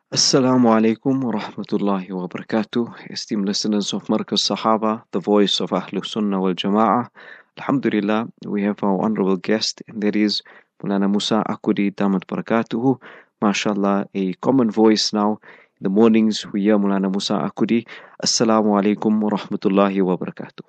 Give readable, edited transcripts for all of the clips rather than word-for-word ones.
Assalamu alaikum wa rahmatullahi wa barakatuh. Esteemed listeners of Markaz Sahaba, the voice of Ahlul Sunnah wal Jama'ah. Alhamdulillah, we have our honorable guest, and that is Mulana Musa Akudi Damat Barakatuhu. MashaAllah, a common voice now. In the mornings, we hear Mulana Musa Akudi. Assalamu alaikum wa rahmatullahi wa barakatuh.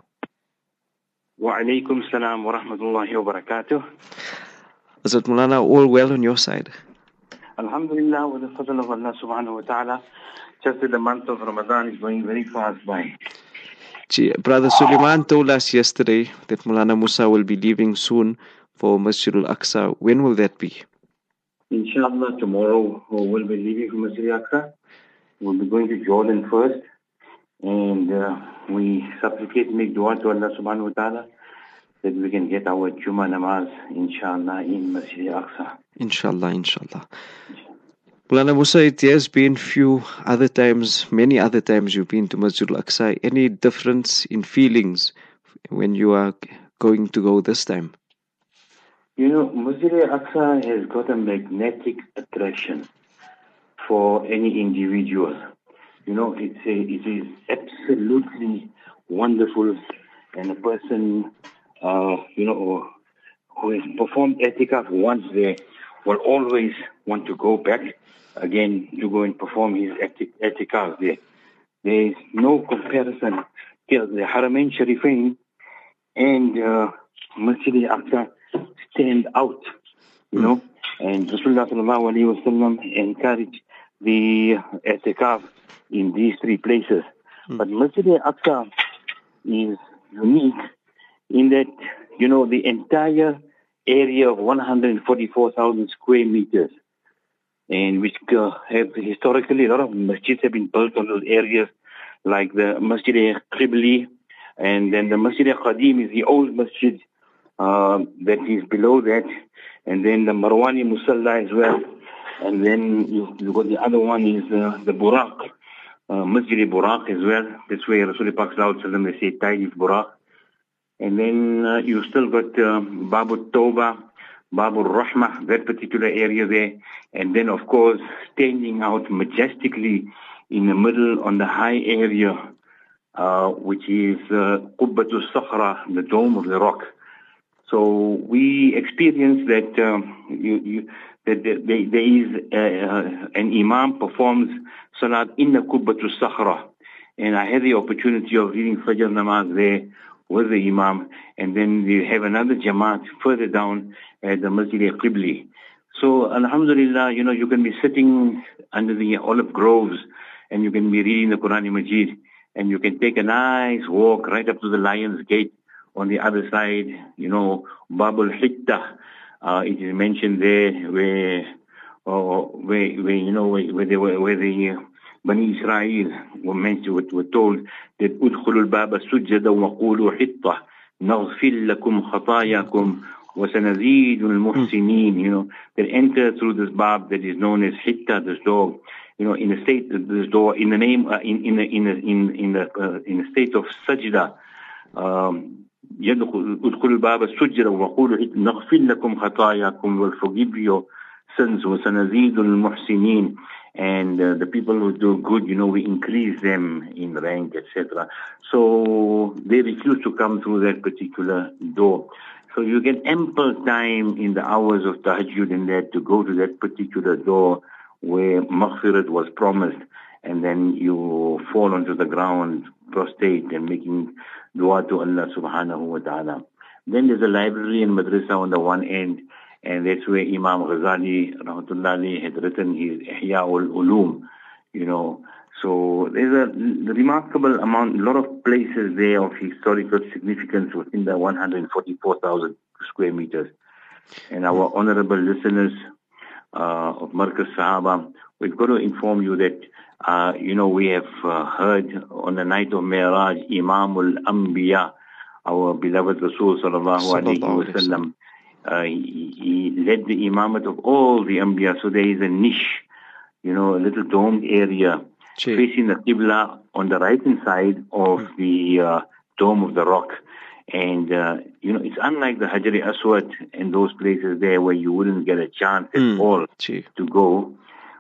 Wa alaikum salam wa rahmatullahi wa barakatuh. Hazrat Mulana, all well on your side? Alhamdulillah, with the fadl of Allah subhanahu wa ta'ala, just the month of Ramadan is going very fast by. Brother Suleiman told us yesterday that Mulana Musa will be leaving soon for Masjid al-Aqsa. When will that be? Inshallah, tomorrow we'll be leaving from Masjid al-Aqsa. We'll be going to Jordan first. And we supplicate and make dua to Allah subhanahu wa ta'ala that we can get our Jummah namaz, inshallah, in Masjid al-Aqsa. Inshallah, inshallah. Mulana Musa, it has been many other times you've been to Masjid al-Aqsa. Any difference in feelings when you are going to go this time? You know, Masjid al-Aqsa has got a magnetic attraction for any individual. You know, it is absolutely wonderful, and a person, who has performed i'tikaf once there will always want to go back again to go and perform his i'tikaf there. There is no comparison. The Haramain Sharifain and Masjid al-Aqsa stand out, you know, and Rasulullah sallallahu alayhi wa sallam encouraged the i'tikaf in these three places. But Masjid al-Aqsa is unique in that, you know, the entire area of 144,000 square meters, and which have historically a lot of masjids have been built on those areas, like the Masjid al-Qibli, and then the Masjid al-Qadim is the old masjid that is below that, and then the Marwani Musalla as well, and then you got the other one is the Buraq, Masjid al-Buraq as well. That's where Rasulullah Pak sallallahu alaihi wasallam, they say Tayyib Buraq. And then you still got Babu Tawbah, Babu Rahmah, that particular area there. And then, of course, standing out majestically in the middle on the high area, which is Qubbatul Sakhra, the Dome of the Rock. So we experience that that there is an Imam performs Salat in the Qubbatul Sakhra. And I had the opportunity of reading Fajr Namaz there with the Imam, and then we have another Jamaat further down at the Masjid al-Qibli. So, alhamdulillah, you know, you can be sitting under the olive groves, and you can be reading the Quran Majid, and you can take a nice walk right up to the Lion's Gate on the other side, you know, Babul Hitta. It is mentioned there where the Bani Israel were told that udkhulul baba sujjada wa qulu hitta naghfir lakum khatayakum wa sanazidul muhsinin. You know, that enter through this bab that is known as hitta, this door. You know, in the state of this door, in the name, in the state of sajda. udkhulul baba sujjada wa qulu hitta naghfir lakum khatayakum, will forgive your sins, wa sanazidul muhsinin. And the people who do good, you know, we increase them in rank, etc. So they refuse to come through that particular door. So you get ample time in the hours of tahajjud and that to go to that particular door where maghfirat was promised, and then you fall onto the ground, prostrate and making dua to Allah subhanahu wa ta'ala. Then there's a library and madrasa on the one end, and that's where Imam Ghazali rahmatullahi had written his Ihya ul-Ulum, you know. So there's a remarkable amount, a lot of places there of historical significance within the 144,000 square meters. And our honorable listeners of Markaz Sahaba, we've got to inform you that, you know, we have heard on the night of Mi'raj, Imam al-Anbiya, our beloved Rasul sallallahu alayhi wa sallam, he led the imamat of all the Anbiya. So there is a niche, you know, a little domed area facing the Qibla on the right hand side of the Dome of the Rock. And, you know, it's unlike the Hajar Aswad and those places there where you wouldn't get a chance at all to go.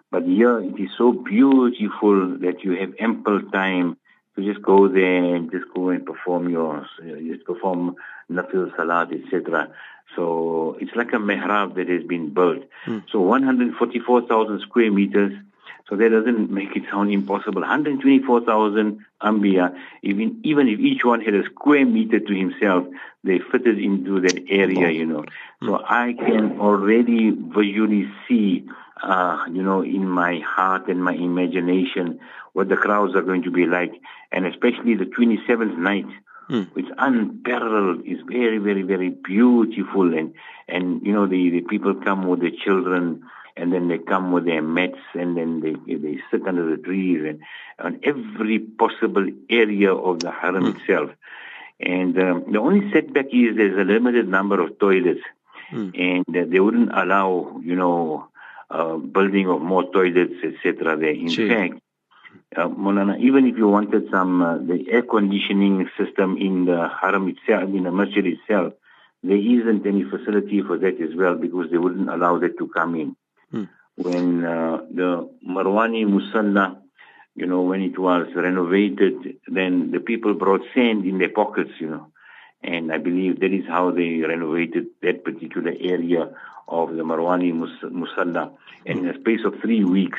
But here it is so beautiful that you have ample time to just go there and just go and perform just perform nafil salat, etc. So it's like a mihrab that has been built. So 144,000 square meters. So that doesn't make it sound impossible. 124,000 Anbiya, even if each one had a square meter to himself, they fitted into that area, So I can already visually see, in my heart and my imagination what the crowds are going to be like. And especially the 27th night, which unparalleled, is very, very, very beautiful. And the people come with their children, and then they come with their mats, and then they sit under the trees and on every possible area of the haram itself. And the only setback is there's a limited number of toilets, and they wouldn't allow, building of more toilets, etc. there. In fact, Maulana, even if you wanted the air conditioning system in the haram itself, in the masjid itself, there isn't any facility for that as well, because they wouldn't allow that to come in. When the Marwani Musalla, when it was renovated, then the people brought sand in their pockets, and I believe that is how they renovated that particular area of the Marwani Musalla. And in a space of 3 weeks,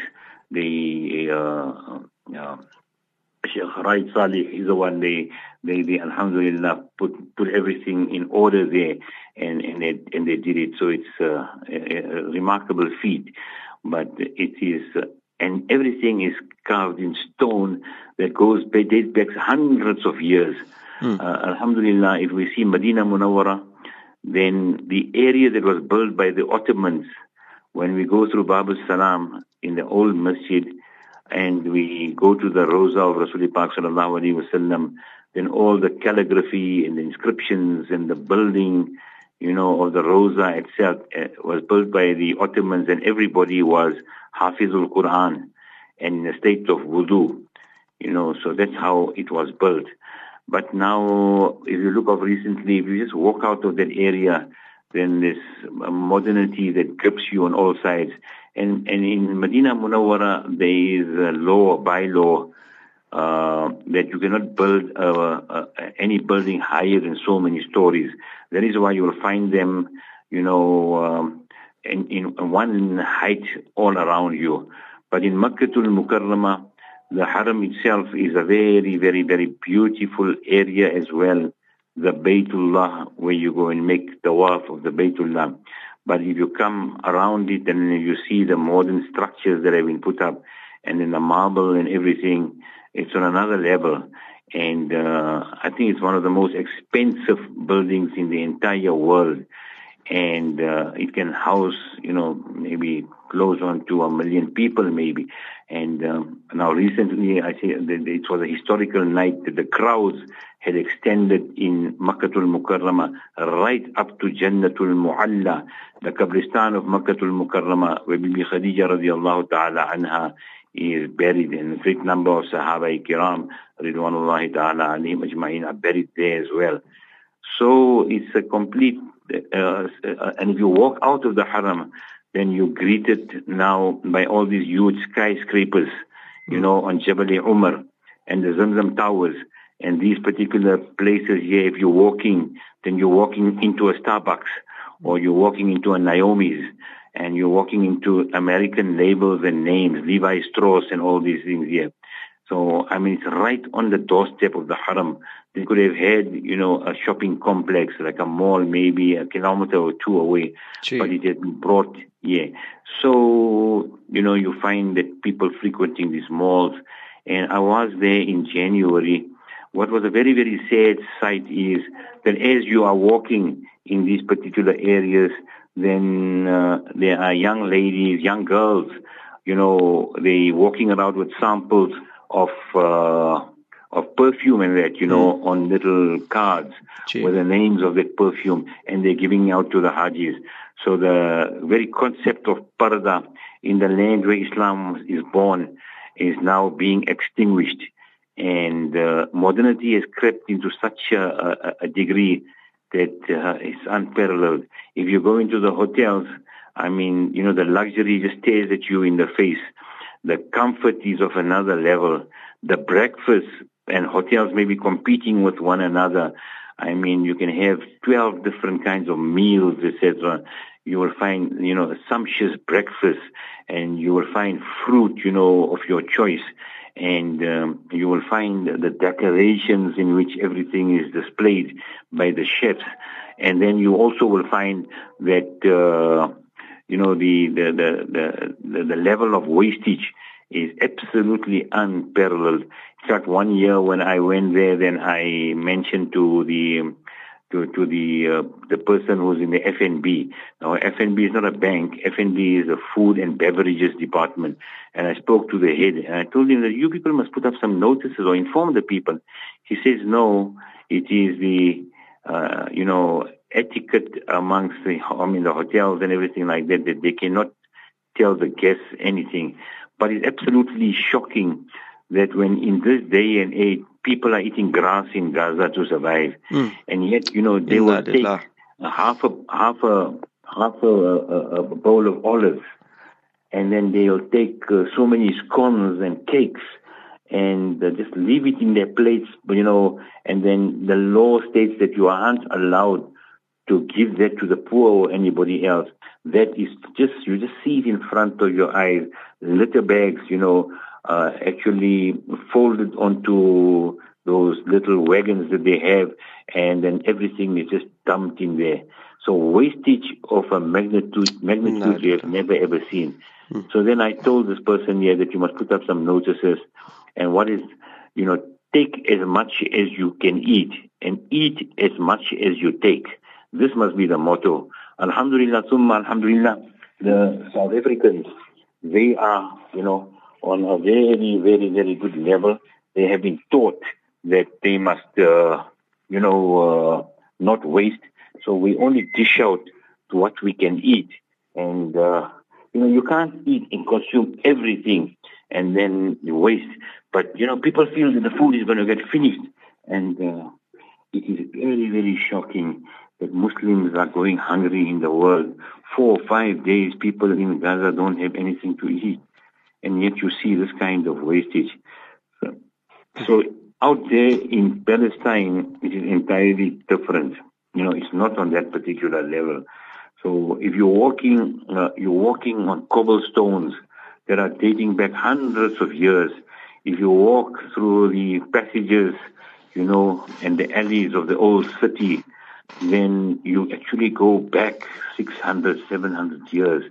Sheikh Raid Salih is the one they alhamdulillah put everything in order there, and they did it. So it's a remarkable feat, but it is and everything is carved in stone that dates back hundreds of years. Alhamdulillah, if we see Medina Munawwara, then the area that was built by the Ottomans, when we go through Bab al-Salam in the old masjid, and we go to the Rosa of Rasulullah Pak sallallahu alaihi wasallam, then all the calligraphy and the inscriptions and the building, of the Rosa itself was built by the Ottomans, and everybody was Hafizul Quran and in a state of wudu, so that's how it was built. But now, if you look up recently, if you just walk out of that area, then this modernity that grips you on all sides. And in Medina Munawwara, there is a bylaw, that you cannot build any building higher than so many stories. That is why you will find them, in one height all around you. But in Makkatul Mukarramah, the Haram itself is a very, very, very beautiful area as well. The Baytullah, where you go and make tawaf of the Baytullah. But if you come around it and you see the modern structures that have been put up, and then the marble and everything, it's on another level. And I think it's one of the most expensive buildings in the entire world. And it can house, maybe close on to 1 million people maybe. And now recently, I say that it was a historical night that the crowds had extended in Makkatul Mukarramah right up to Jannatul Mu'alla, the Qabristan of Makkatul Mukarramah, where Bibi Khadija radiallahu ta'ala anha is buried, and a great number of Sahaba Kiram ridwanullahi ta'ala alayhim ajma'in are buried there as well. So it's a complete, and if you walk out of the Haram, then you're greeted now by all these huge skyscrapers, on Jabal Umar and the Zamzam Towers. And these particular places here, if you're walking, then you're walking into a Starbucks, or you're walking into a Naomi's, and you're walking into American labels and names, Levi Strauss and all these things here. So, it's right on the doorstep of the Haram. They could have had, a shopping complex, like a mall, maybe a kilometer or two away, but it had been brought here. So, you find that people frequenting these malls. And I was there in January. What was a very, very sad sight is that as you are walking in these particular areas, then there are young ladies, young girls, they walking around with samples of perfume and that, on little cards with the names of that perfume, and they're giving out to the Hajis. So the very concept of parda in the land where Islam is born is now being extinguished. And modernity has crept into such a degree that it's unparalleled. If you go into the hotels, I mean, the luxury just stares at you in the face. The comfort is of another level. The breakfast and hotels may be competing with one another. I mean, you can have 12 different kinds of meals, etc. You will find, a sumptuous breakfast, and you will find fruit, of your choice. And you will find the decorations in which everything is displayed by the chefs. And then you also will find that, the level of wastage is absolutely unparalleled. In fact, one year when I went there, then I mentioned to the person who's in the F&B. Now, F&B is not a bank. F&B is a food and beverages department. And I spoke to the head, and I told him that you people must put up some notices or inform the people. He says, no, it is the, etiquette amongst the hotels and everything like that, that they cannot tell the guests anything. But it's absolutely shocking that when in this day and age, people are eating grass in Gaza to survive. And yet, they will take half a bowl of olives, and then they'll take so many scones and cakes and just leave it in their plates, and then the law states that you aren't allowed to give that to the poor or anybody else. That is you just see it in front of your eyes. Litter bags, actually folded onto those little wagons that they have, and then everything is just dumped in there. So wastage of a magnitude we have never ever seen. So then I told this person here that you must put up some notices, and take as much as you can eat, and eat as much as you take. This must be the motto. Alhamdulillah, summa alhamdulillah, the South Africans, they are, on a very, very, very good level. They have been taught that they must, not waste. So we only dish out to what we can eat. And, you can't eat and consume everything and then you waste. But, people feel that the food is going to get finished. And it is very, very shocking that Muslims are going hungry in the world. 4 or 5 days, people in Gaza don't have anything to eat. And yet you see this kind of wastage. So out there in Palestine, it is entirely different. It's not on that particular level. So if you're walking on cobblestones that are dating back hundreds of years, if you walk through the passages, and the alleys of the old city, then you actually go back 600, 700 years,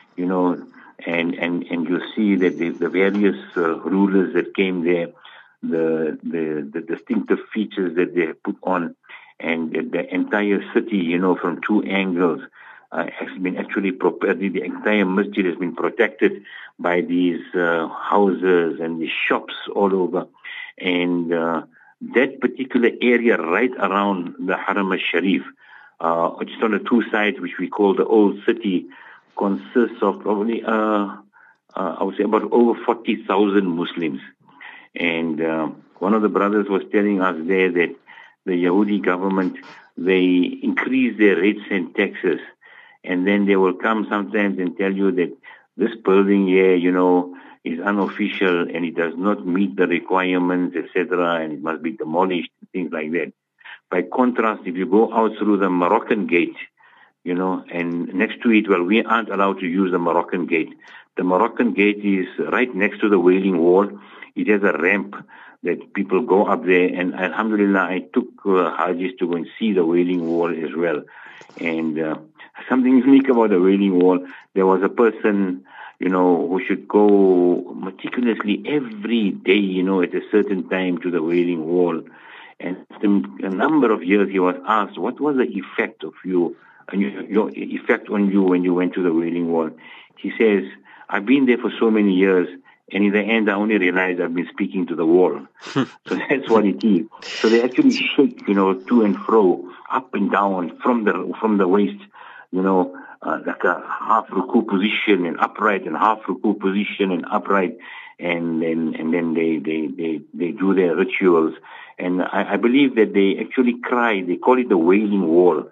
and you see that the various rulers that came there, the distinctive features that they put on, and the entire city, from two angles, has been actually the entire masjid has been protected by these houses and these shops all over, and that particular area right around the Haram al-Sharif, just on the two sides, which we call the old city, consists of probably, I would say about over 40,000 Muslims. And one of the brothers was telling us there that the Yahudi government, they increase their rates and taxes, and then they will come sometimes and tell you that this building here, is unofficial and it does not meet the requirements, etc., and it must be demolished, things like that. By contrast, if you go out through the Moroccan gate, and next to it, well, we aren't allowed to use the Moroccan gate. The Moroccan gate is right next to the Wailing Wall. It has a ramp that people go up there, and alhamdulillah, I took Hajis to go and see the Wailing Wall as well. And something unique about the Wailing Wall, there was a person, who should go meticulously every day, at a certain time to the Wailing Wall. And after a number of years, he was asked, what was the effect of you, and your effect on you when you went to the Wailing Wall? He says, I've been there for so many years, and in the end, I only realized I've been speaking to the wall. So that's what it is. So they actually shake, to and fro, up and down, from the waist, like a half ruku position and upright, and half ruku position and upright, and then they do their rituals. And I believe that they actually cry. They call it the Wailing Wall.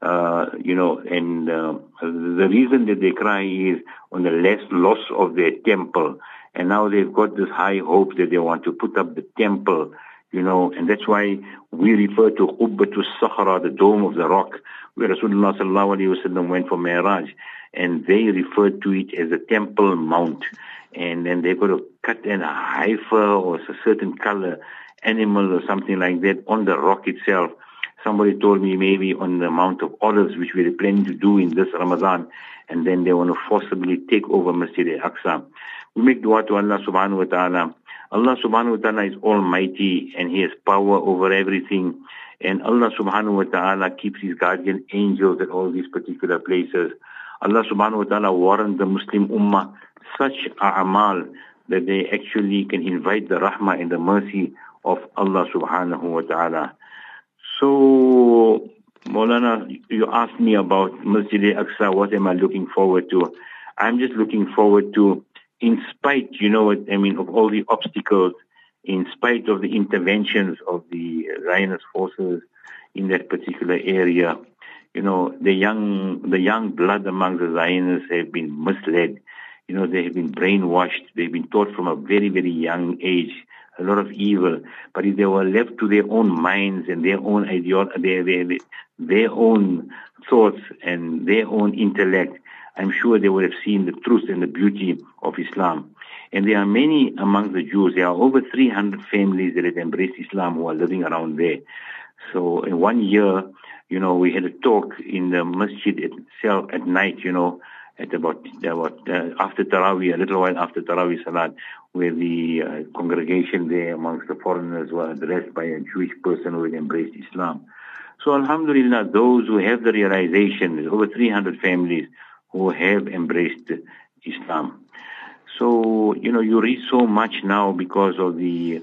and the reason that they cry is on the loss of their temple. And now they've got this high hope that they want to put up the temple, and that's why we refer to Qubbatul Sakhra, the dome of the rock, where Rasulullah sallallahu alaihi wasallam went for Mi'raj, and they referred to it as a temple mount. And then they've got to cut a heifer or a certain color animal or something like that on the rock itself. Somebody told me maybe on the Mount of Olives, which we're planning to do in this Ramadan, and then they want to forcibly take over Masjid al-Aqsa. We make dua to Allah subhanahu wa ta'ala. Allah subhanahu wa ta'ala is almighty and He has power over everything. And Allah subhanahu wa ta'ala keeps His guardian angels at all these particular places. Allah subhanahu wa ta'ala warned the Muslim ummah such a'amal that they actually can invite the rahmah and the mercy of Allah subhanahu wa ta'ala. So, Maulana, you asked me about Masjid al-Aqsa, what am I looking forward to? I'm just looking forward to, in spite, of all the obstacles, in spite of the interventions of the Zionist forces in that particular area, the young blood among the Zionists have been misled. They have been brainwashed. They've been taught from a very, very young age a lot of evil. But if they were left to their own minds and their own their own thoughts and their own intellect, I'm sure they would have seen the truth and the beauty of Islam. And there are many among the Jews. There are over 300 families that have embraced Islam who are living around there. So in 1 year, we had a talk in the masjid itself at night, at about after Taraweeh, a little while after Taraweeh Salat, where the congregation there amongst the foreigners were addressed by a Jewish person who had embraced Islam. So Alhamdulillah, those who have the realization, there's over 300 families who have embraced Islam. So, you read so much now because of the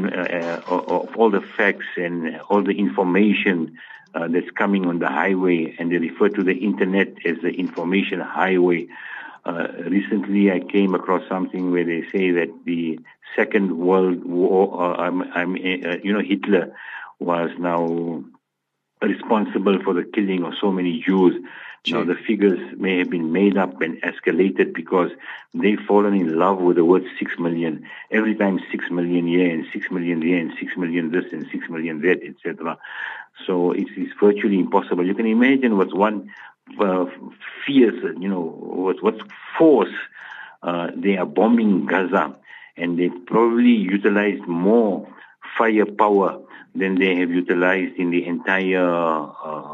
of all the facts and all the information that's coming on the highway, and they refer to the internet as the information highway. Recently, I came across something where they say that the Second World War, Hitler was now responsible for the killing of so many Jews. Now, the figures may have been made up and escalated because they've fallen in love with the word 6 million. Every time 6 million here and 6 million there and 6 million this and 6 million that, etc. So it's virtually impossible. You can imagine what's one fierce, what's force. They are bombing Gaza, and they probably utilized more firepower than they have utilized in the entire,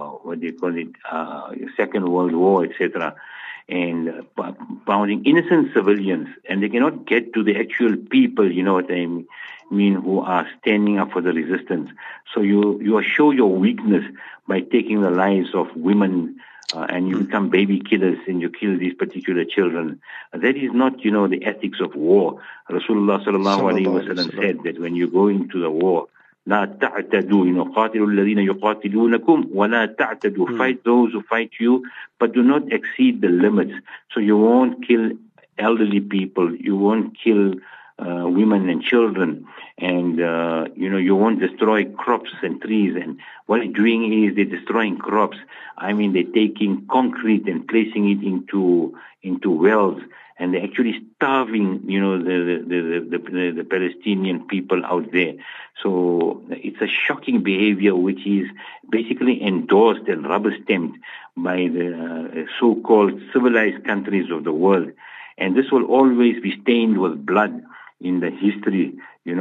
Second World War, etc. And bounding innocent civilians, and they cannot get to the actual people, what I mean, who are standing up for the resistance. So you show your weakness by taking the lives of women, and you become baby killers and you kill these particular children. That is not, the ethics of war. Rasulullah sallallahu alaihi wasallam said that when you go into the war, لا تعتدوا قاتلوا الذين يقاتلونكم ولا تعتدوا. Fight those who fight you, but do not exceed the limits. So you won't kill elderly people, you won't kill women and children, and you won't destroy crops and trees. And what they're doing is they're destroying crops. I mean, they're taking concrete and placing it into wells, and they're actually starving, the Palestinian people out there. So it's a shocking behavior which is basically endorsed and rubber-stamped by the so-called civilized countries of the world. And this will always be stained with blood in the history,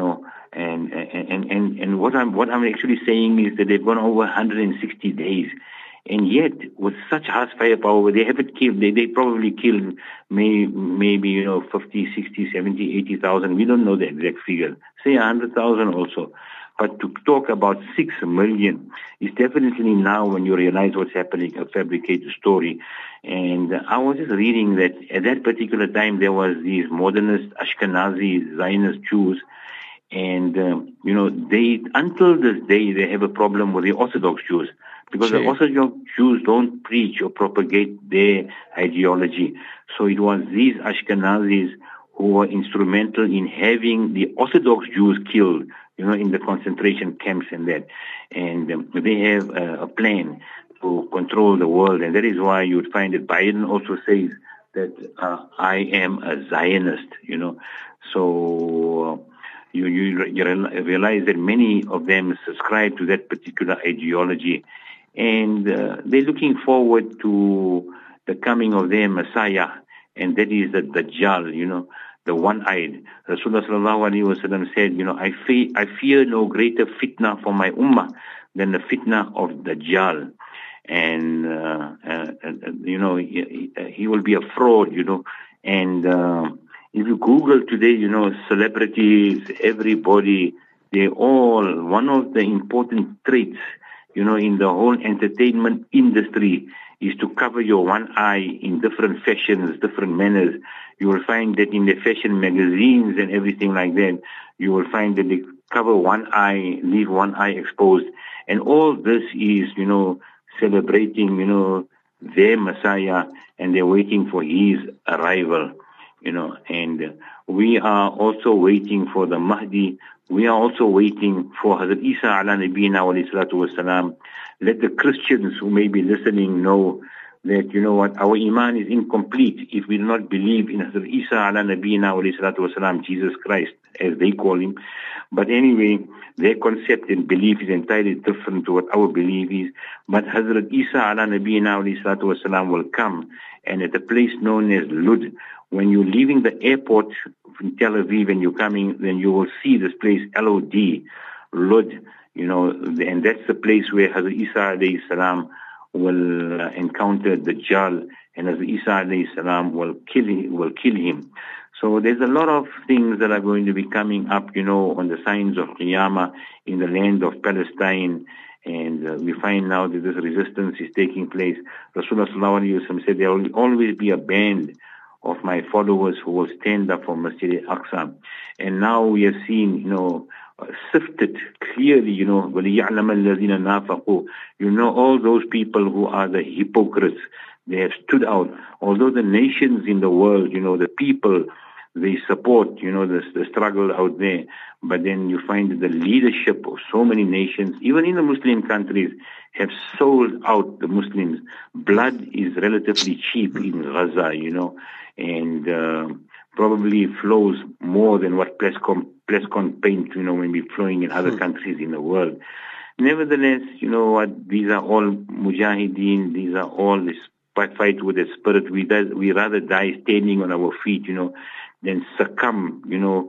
and what I'm actually saying is that they've gone over 160 days. And yet, with such harsh firepower, they haven't killed. They probably killed maybe 50, 60, 70, 80,000. We don't know the exact figure. Say 100,000 also. But to talk about 6 million is definitely now, when you realize what's happening, a fabricated story. And I was just reading that at that particular time there was these modernist Ashkenazi Zionist Jews, and they, until this day, they have a problem with the Orthodox Jews. Because the Orthodox Jews don't preach or propagate their ideology. So it was these Ashkenazis who were instrumental in having the Orthodox Jews killed, in the concentration camps and that. And they have a plan to control the world. And that is why you would find that Biden also says that I am a Zionist, So you realize that many of them subscribe to that particular ideology. And they're looking forward to the coming of their Messiah, and that is the Dajjal, the one-eyed. Rasulullah sallallahu alaihi wasallam said, I fear no greater fitna for my ummah than the fitna of Dajjal. And, he will be a fraud, and if you Google today, celebrities, everybody, they all, one of the important traits, in the whole entertainment industry is to cover your one eye in different fashions, different manners. You will find that in the fashion magazines and everything like that, you will find that they cover one eye, leave one eye exposed. And all this is, celebrating, their Messiah, and they're waiting for his arrival, and we are also waiting for the Mahdi. We are also waiting for Hazrat Isa ala nabiyina wa salatu wasalam. Let the Christians who may be listening know that, our iman is incomplete if we do not believe in Hazrat Isa ala nabiyina wa salatu wasalam, Jesus Christ, as they call him. But anyway, their concept and belief is entirely different to what our belief is. But Hazrat Isa ala nabiyina wa salatu wasalam will come, and at a place known as Lud, when you're leaving the airport from Tel Aviv and you're coming, then you will see this place, Lod, Lud, and that's the place where Hazrat Isa alayhi salam will encounter the Dajjal, and Hazrat Isa alayhi salam will kill him. So there's a lot of things that are going to be coming up, on the signs of Qiyamah in the land of Palestine. And we find now that this resistance is taking place. Rasulullah sallallahu alaihi wasallam said there will always be a band of my followers who will stand up for Masjid al-Aqsa. And now we have seen, sifted clearly, وَلِيَعْلَمَ الَّذِينَ نَافَقُوا. All those people who are the hypocrites, they have stood out. Although the nations in the world, the people, they support, the struggle out there. But then you find that the leadership of so many nations, even in the Muslim countries, have sold out the Muslims. Blood is relatively cheap in Gaza, and probably flows more than what Plascon paint, may be flowing in other countries in the world. Nevertheless, these are all mujahideen, these are all this fight with the spirit. We rather die standing on our feet, than succumb,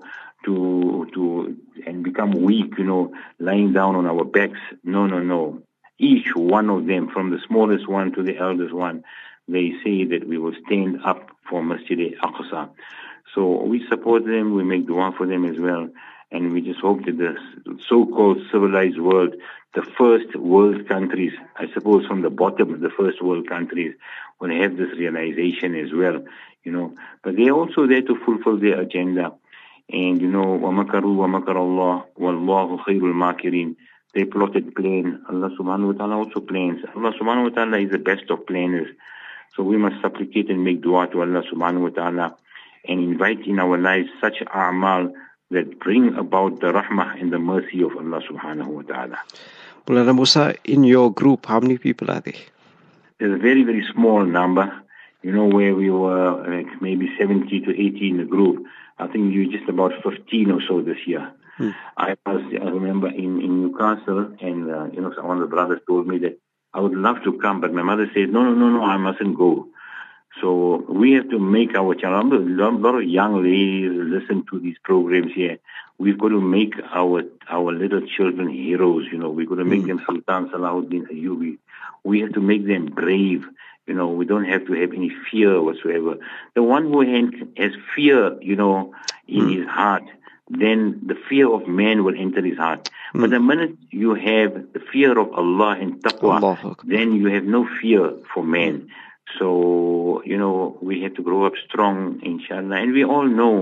to and become weak, lying down on our backs. No. Each one of them, from the smallest one to the eldest one, they say that we will stand up for Masjid al-Aqsa. So we support them, we make dua for them as well, and we just hope that the so-called civilized world, the first world countries, I suppose from the bottom, the first world countries, will have this realization as well, But they're also there to fulfill their agenda. And, وَمَكَرُوا وَمَكَرَ اللَّهُ وَاللَّهُ خَيْرُ الْمَاكِرِينَ. They plotted plan. Allah subhanahu wa ta'ala also plans. Allah subhanahu wa ta'ala is the best of planners. So we must supplicate and make dua to Allah subhanahu wa ta'ala and invite in our lives such a'mal that bring about the rahmah and the mercy of Allah subhanahu wa ta'ala. Mulana Musa, in your group, how many people are there? There's a very, very small number, where we were like maybe 70 to 80 in the group. I think you just about 15 or so this year. I remember in Newcastle, and one of the brothers told me that I would love to come, but my mother said, no, I mustn't go. So we have to make our channel. A lot of young ladies listen to these programs here. We've got to make our little children heroes. We've got to make them Sultan Salahuddin Ayyubi. We have to make them brave. We don't have to have any fear whatsoever. The one who has fear, in his heart, then the fear of man will enter his heart. But the minute you have the fear of Allah and taqwa, then you have no fear for man. So, we have to grow up strong, inshallah. And we all know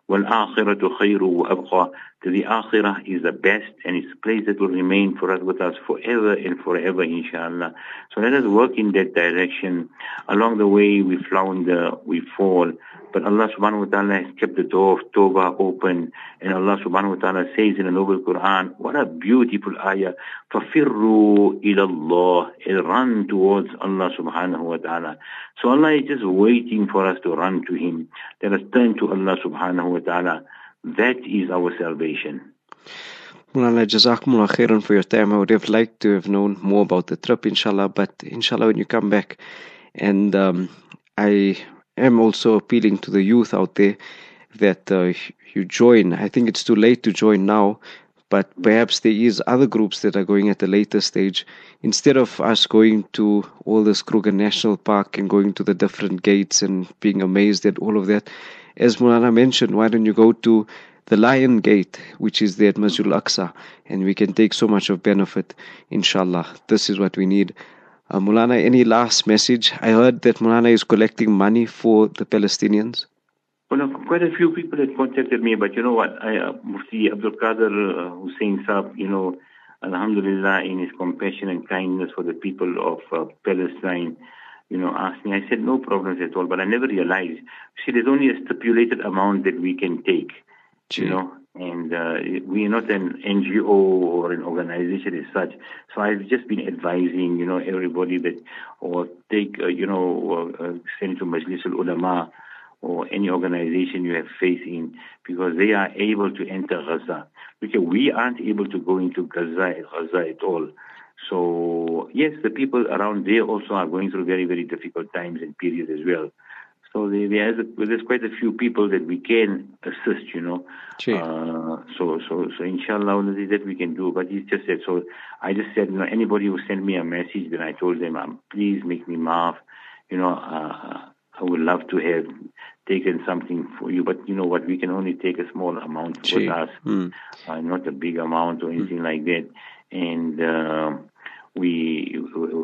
وَالْآخِرَةُ خَيْرٌ وَأَبْقَى. The Akhirah is the best, and it's a place that will remain for us with us forever and forever, inshallah. So let us work in that direction. Along the way, we flounder, we fall, but Allah subhanahu wa ta'ala has kept the door of Tawbah open, and Allah subhanahu wa ta'ala says in the Noble Quran, what a beautiful ayah, فَفِرُّوا إِلَى اللَّهِ, and run towards Allah subhanahu wa ta'ala. So Allah is just waiting for us to run to Him. Let us turn to Allah subhanahu wa ta'ala. That is our salvation. Mulana, Jazakumullah khairan for your time. I would have liked to have known more about the trip, inshallah, but inshallah when you come back. And I am also appealing to the youth out there that you join. I think it's too late to join now, but perhaps there is other groups that are going at a later stage. Instead of us going to all this Kruger National Park and going to the different gates and being amazed at all of that, as Mulana mentioned, why don't you go to the Lion Gate, which is there at Masjid Al-Aqsa, and we can take so much of benefit, inshallah. This is what we need. Mulana, any last message? I heard that Mulana is collecting money for the Palestinians. Well, quite a few people had contacted me, but you know what? Mufti Abdul Qadir Hussein Saab, Alhamdulillah, in his compassion and kindness for the people of Palestine, asked me. I said, no problems at all, but I never realized. See, there's only a stipulated amount that we can take, and we are not an NGO or an organization as such. So I've just been advising, everybody that, or take, send to Majlis al-Ulama, or any organization you have faith in, because they are able to enter Gaza. Because we aren't able to go into Gaza at all. So, yes, the people around there also are going through very, very difficult times and periods as well. So there's quite a few people that we can assist, So inshallah, that we can do. But he just said, so I just said, anybody who sent me a message, then I told them, please make me maaf. I would love to have taken something for you, but you know what? We can only take a small amount for us, not a big amount or anything like that. And we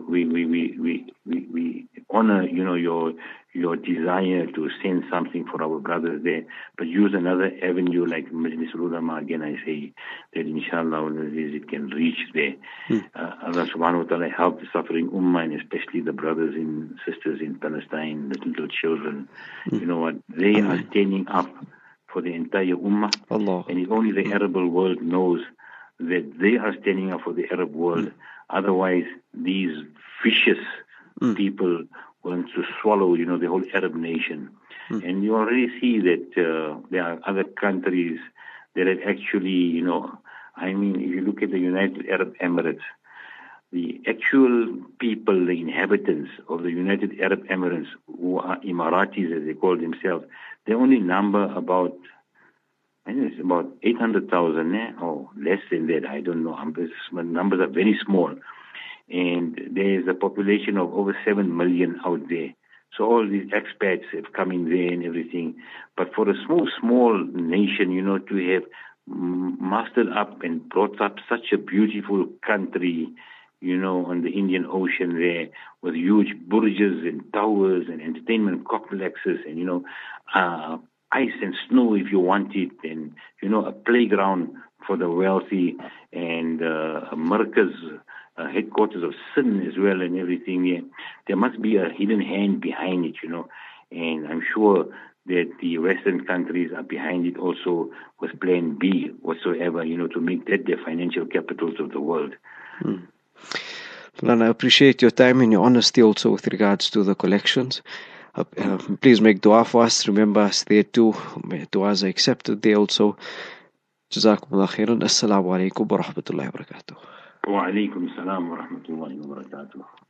honor, your desire to send something for our brothers there, but use another avenue like Majlis al-Ulama. Again, I say that inshallah it can reach there. Allah subhanahu wa ta'ala help the suffering ummah, and especially the brothers and sisters in Palestine, the little children. You know what? They are standing up for the entire ummah, and if only the Arab world knows that they are standing up for the Arab world. Otherwise, these vicious people want to swallow, the whole Arab nation. And you already see that there are other countries that have actually, if you look at the United Arab Emirates, the actual people, the inhabitants of the United Arab Emirates, who are Emiratis as they call themselves, they only number about, I think it's about 800,000, or less than that, I don't know. Numbers are very small. And there's a population of over 7 million out there. So all these expats have come in there and everything. But for a small nation, to have mastered up and brought up such a beautiful country, on the Indian Ocean there, with huge burjas and towers and entertainment complexes and, ice and snow if you want it, and, a playground for the wealthy, and Markaz, headquarters of sin as well and everything. Yeah. There must be a hidden hand behind it, and I'm sure that the Western countries are behind it also with Plan B whatsoever, to make that their financial capitals of the world. Well, I appreciate your time and your honesty also with regards to the collections. Please make dua for us. Remember us there too. Duas are accepted there also. Jazakumullah khairan. Assalamu alaikum wa rahmatullahi wa barakatuh. Wa alaikum salam wa rahmatullahi wa barakatuh.